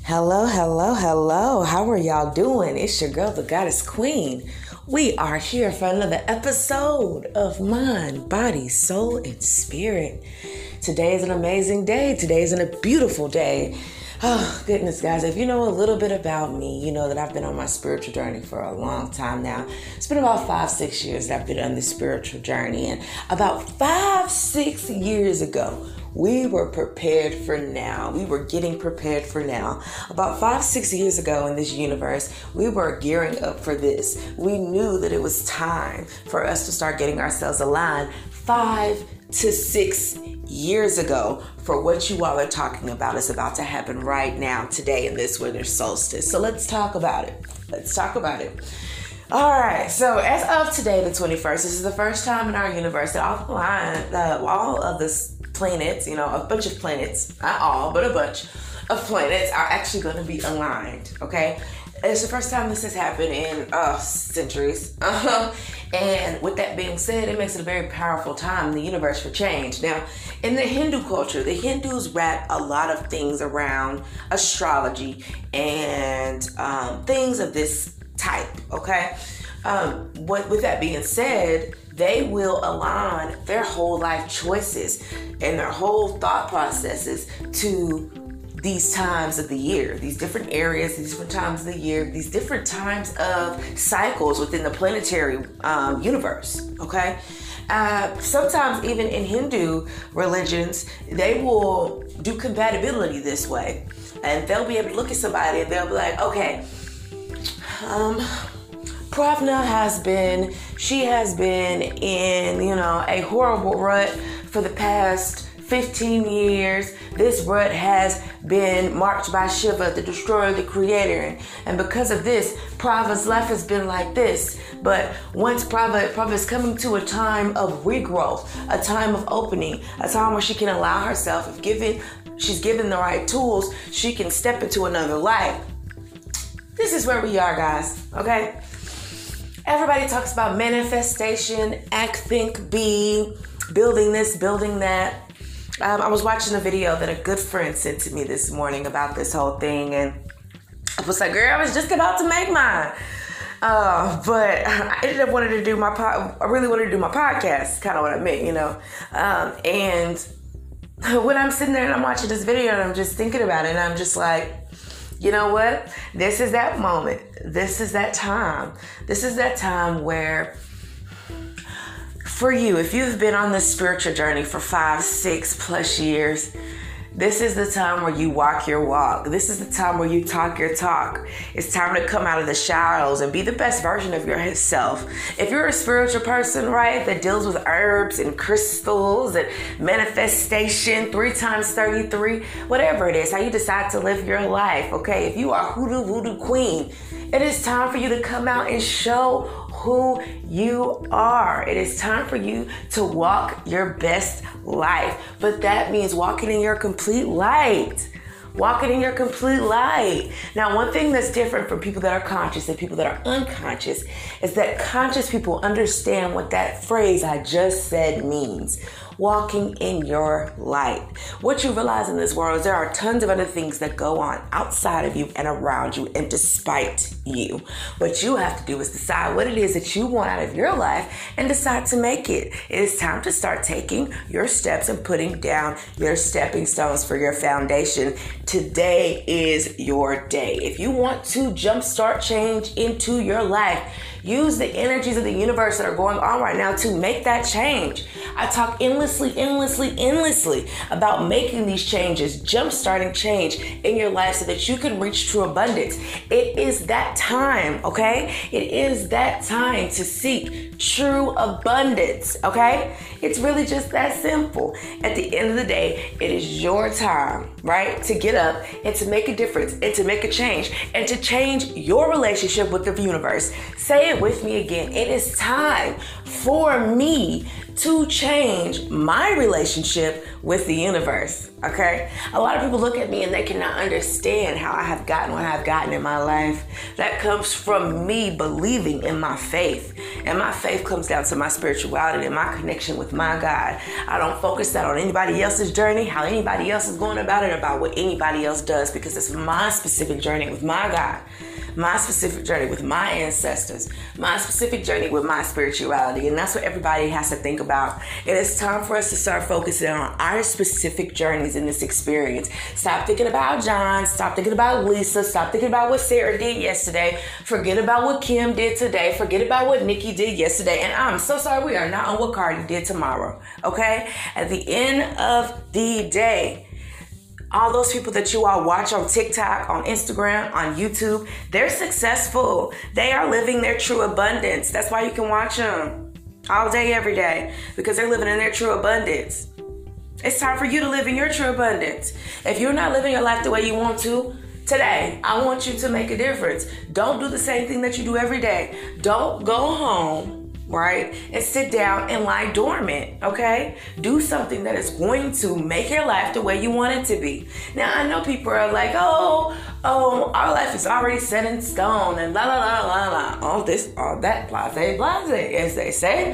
Hello, hello, hello. How are y'all doing? It's your girl, the Goddess Queen. We are here for another episode of Mind, Body, Soul, and Spirit. Today is an amazing day. Today is a beautiful day. Oh, goodness, guys. If you know a little bit about me, you know that I've been on my spiritual journey for a long time now. It's been about 5-6 years that I've been on this spiritual journey. And about 5-6 years ago, we were prepared for now. We were getting prepared for now. About 5-6 years ago in this universe, we were gearing up for this. We knew that it was time for us to start getting ourselves aligned 5 to 6 years ago for what you all are talking about is about to happen right now, today, in this winter solstice. So let's talk about it. All right, so as of today, the 21st, this is the first time in our universe that all of the planets, a bunch of planets, not all, but a bunch of planets are actually going to be aligned, okay? It's the first time this has happened in centuries. And with that being said, it makes it a very powerful time in the universe for change. Now, in the Hindu culture, the Hindus wrap a lot of things around astrology and things of this type, okay? With that being said, they will align their whole life choices and their whole thought processes to these times of the year, these different areas, these different times of the year, these different times of cycles within the planetary universe, okay? Sometimes even in Hindu religions, they will do compatibility this way. And they'll be able to look at somebody and they'll be like, okay, Pravna has been in, a horrible rut for the past 15 years. This rut has been marked by Shiva, the destroyer, the creator. And because of this, Prava's life has been like this. But once Prava is coming to a time of regrowth, a time of opening, a time where she can allow herself, she's given the right tools, she can step into another life. This is where we are, guys, okay? Everybody talks about manifestation, act, think, be, building this, building that. I was watching a video that a good friend sent to me this morning about this whole thing, and I was like, girl, I was just about to make mine. But I ended up I really wanted to do my podcast, kind of what I meant, and when I'm sitting there and I'm watching this video and I'm just thinking about it, and I'm just like, you know what? This is that moment. This is that time. This is that time where, for you, if you've been on this spiritual journey for 5-6+ years, this is the time where you walk your walk. This is the time where you talk your talk. It's time to come out of the shadows and be the best version of yourself. If you're a spiritual person, right, that deals with herbs and crystals and manifestation, 3 times 33, whatever it is, how you decide to live your life, okay? If you are Hoodoo Voodoo Queen, it is time for you to come out and show who you are. It is time for you to walk your best life. But that means walking in your complete light. Walking in your complete light. Now, one thing that's different from people that are conscious and people that are unconscious is that conscious people understand what that phrase I just said means. Walking in your light. What you realize in this world is there are tons of other things that go on outside of you and around you and despite you. What you have to do is decide what it is that you want out of your life and decide to make it. It is time to start taking your steps and putting down your stepping stones for your foundation. Today is your day. If you want to jumpstart change into your life, use the energies of the universe that are going on right now to make that change. I talk endlessly about making these changes, jump-starting change in your life so that you can reach true abundance. It is that time, okay? It is that time to seek true abundance, okay? It's really just that simple. At the end of the day, it is your time, right? To get up and to make a difference and to make a change and to change your relationship with the universe. Say it with me again. It is time for me to change my relationship with the universe. Okay? A lot of people look at me and they cannot understand how I have gotten what I've gotten in my life. That comes from me believing in my faith. And my faith comes down to my spirituality and my connection with my God. I don't focus that on anybody else's journey, how anybody else is going about it, about what anybody else does, because it's my specific journey with my God. My specific journey with my ancestors, my specific journey with my spirituality. And that's what everybody has to think about. It is time for us to start focusing on our specific journeys in this experience. Stop thinking about John. Stop thinking about Lisa. Stop thinking about what Sarah did yesterday. Forget about what Kim did today. Forget about what Nikki did yesterday. And I'm so sorry, we are not on what Cardi did tomorrow. Okay? At the end of the day, all those people that you all watch on TikTok, on Instagram, on YouTube, they're successful. They are living their true abundance. That's why you can watch them all day, every day, because they're living in their true abundance. It's time for you to live in your true abundance. If you're not living your life the way you want to, today, I want you to make a difference. Don't do the same thing that you do every day. Don't go home, right, and sit down and lie dormant, okay? Do something that is going to make your life the way you want it to be. Now, I know people are like, oh, our life is already set in stone and la la la la la, all this, all that, blase, blase, as they say.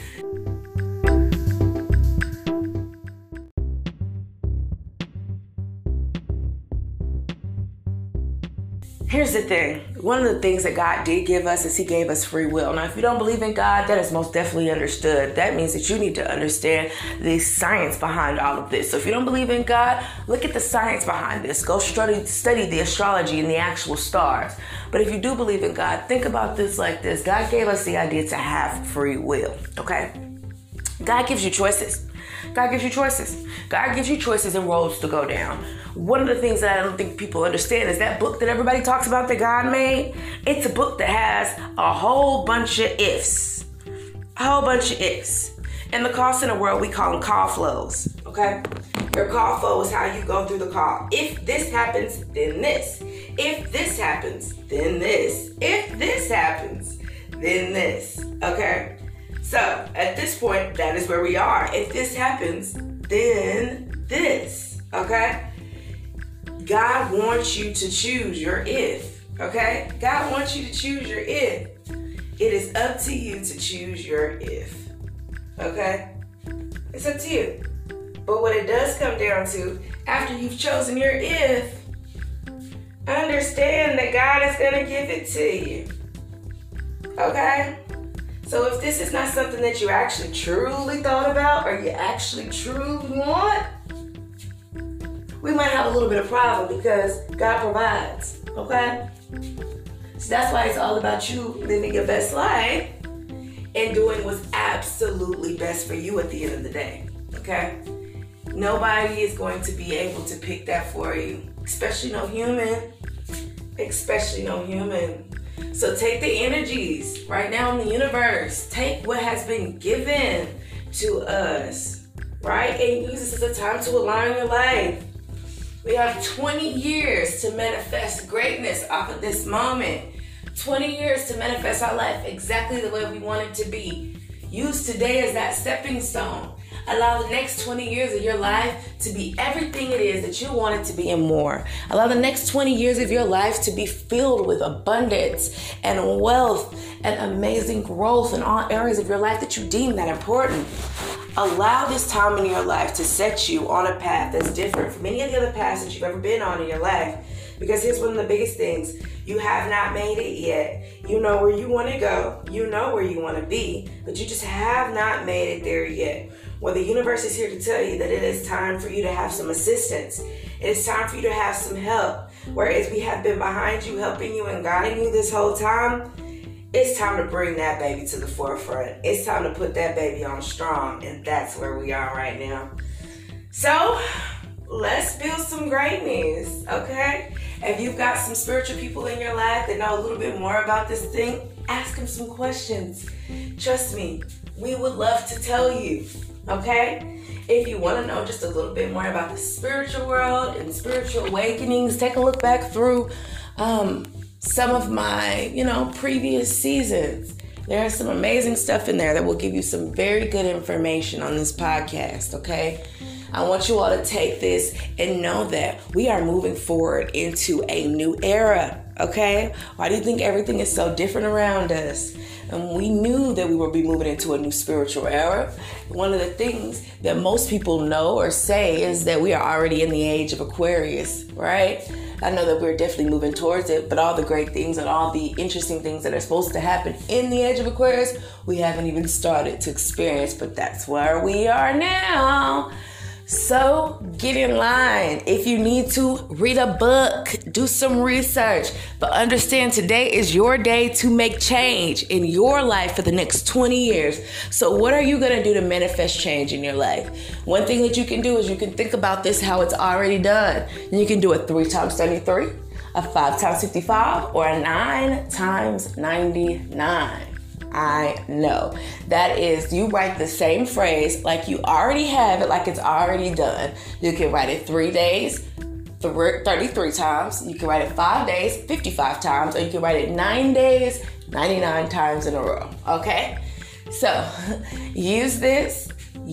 Here's the thing. One of the things that God did give us is he gave us free will. Now, if you don't believe in God, that is most definitely understood. That means that you need to understand the science behind all of this. So if you don't believe in God, look at the science behind this. Go study the astrology and the actual stars. But if you do believe in God, think about this like this. God gave us the idea to have free will, okay? God gives you choices. God gives you choices. God gives you choices and roads to go down. One of the things that I don't think people understand is that book that everybody talks about that God made. It's a book that has a whole bunch of ifs. A whole bunch of ifs. In the call center world, we call them call flows, okay? Your call flow is how you go through the call. If this happens, then this. If this happens, then this. If this happens, then this, okay? So, at this point, that is where we are. If this happens, then this, okay? God wants you to choose your if, okay? God wants you to choose your if. It is up to you to choose your if, okay? It's up to you. But what it does come down to, after you've chosen your if, understand that God is going to give it to you, okay? So if this is not something that you actually truly thought about or you actually truly want, we might have a little bit of problem because God provides, okay? So that's why it's all about you living your best life and doing what's absolutely best for you at the end of the day, okay? Nobody is going to be able to pick that for you, especially no human, So take the energies right now in the universe. Take what has been given to us, right? And use this as a time to align your life. We have 20 years to manifest greatness off of this moment. 20 years to manifest our life exactly the way we want it to be. Use today as that stepping stone. Allow the next 20 years of your life to be everything it is that you want it to be and more. Allow the next 20 years of your life to be filled with abundance and wealth and amazing growth in all areas of your life that you deem that important. Allow this time in your life to set you on a path that's different from any of the other paths that you've ever been on in your life. Because here's one of the biggest things. You have not made it yet. You know where you want to go. You know where you want to be. But you just have not made it there yet. Well, the universe is here to tell you that it is time for you to have some assistance. It is time for you to have some help. Whereas we have been behind you, helping you and guiding you this whole time, it's time to bring that baby to the forefront. It's time to put that baby on strong. And that's where we are right now. So, let's build some greatness, okay? If you've got some spiritual people in your life that know a little bit more about this thing, ask them some questions. Trust me, we would love to tell you, okay? If you want to know just a little bit more about the spiritual world and spiritual awakenings, take a look back through some of my, previous seasons. There's some amazing stuff in there that will give you some very good information on this podcast, okay? I want you all to take this and know that we are moving forward into a new era, okay? Why do you think everything is so different around us? And we knew that we would be moving into a new spiritual era. One of the things that most people know or say is that we are already in the age of Aquarius, right? I know that we're definitely moving towards it, but all the great things and all the interesting things that are supposed to happen in the age of Aquarius, we haven't even started to experience, but that's where we are now. So get in line. If you need to, read a book, do some research, but understand today is your day to make change in your life for the next 20 years. So what are you going to do to manifest change in your life? One thing that you can do is you can think about this, how it's already done. And you can do a 3 times 73, a 5 times 55, or a 9 times 99. I know. That is, you write the same phrase like you already have it, like it's already done. You can write it 3 days, 33 times. You can write it 5 days, 55 times, or you can write it 9 days, 99 times in a row. Okay? So, use this.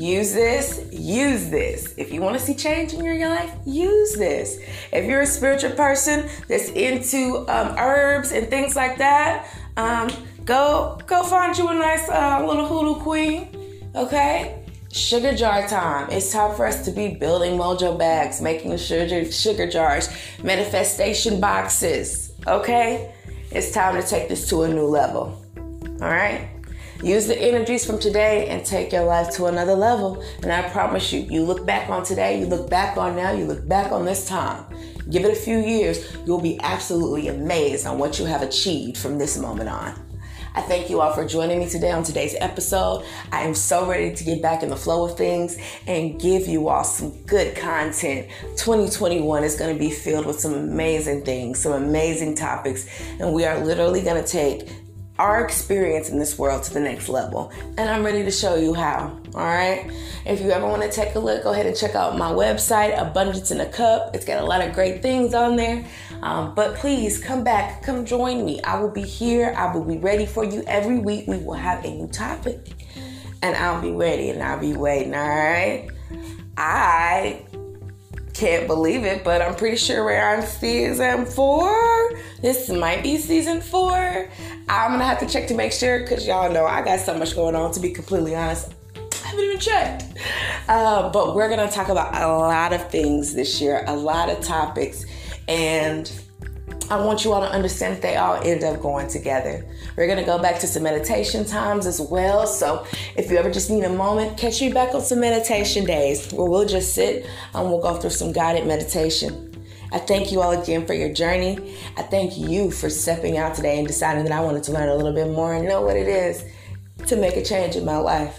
If you want to see change in your life, use this. If you're a spiritual person that's into herbs and things like that, Go find you a nice little hoodoo queen, okay? Sugar jar time. It's time for us to be building mojo bags, making sugar jars, manifestation boxes, okay? It's time to take this to a new level, all right? Use the energies from today and take your life to another level. And I promise you, you look back on today, you look back on now, you look back on this time. Give it a few years, you'll be absolutely amazed on what you have achieved from this moment on. I thank you all for joining me today on today's episode. I am so ready to get back in the flow of things and give you all some good content. 2021 is going to be filled with some amazing things, some amazing topics, and we are literally going to take our experience in this world to the next level. And I'm ready to show you how, all right? If you ever want to take a look, go ahead and check out my website, Abundance in a Cup. It's got a lot of great things on there. But please come back, come join me. I will be here. I will be ready for you every week. We will have a new topic. And I'll be ready and I'll be waiting, all right? I can't believe it, but I'm pretty sure we're on season 4. This might be season 4. I'm going to have to check to make sure because y'all know I got so much going on, to be completely honest. I haven't even checked. But we're going to talk about a lot of things this year, a lot of topics. And I want you all to understand that they all end up going together. We're going to go back to some meditation times as well. So if you ever just need a moment, catch me back on some meditation days where we'll just sit and we'll go through some guided meditation. I thank you all again for your journey. I thank you for stepping out today and deciding that I wanted to learn a little bit more and know what it is to make a change in my life.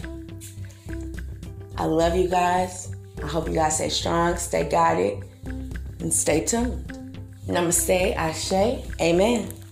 I love you guys. I hope you guys stay strong, stay guided, and stay tuned. Namaste, Ashe, Amen.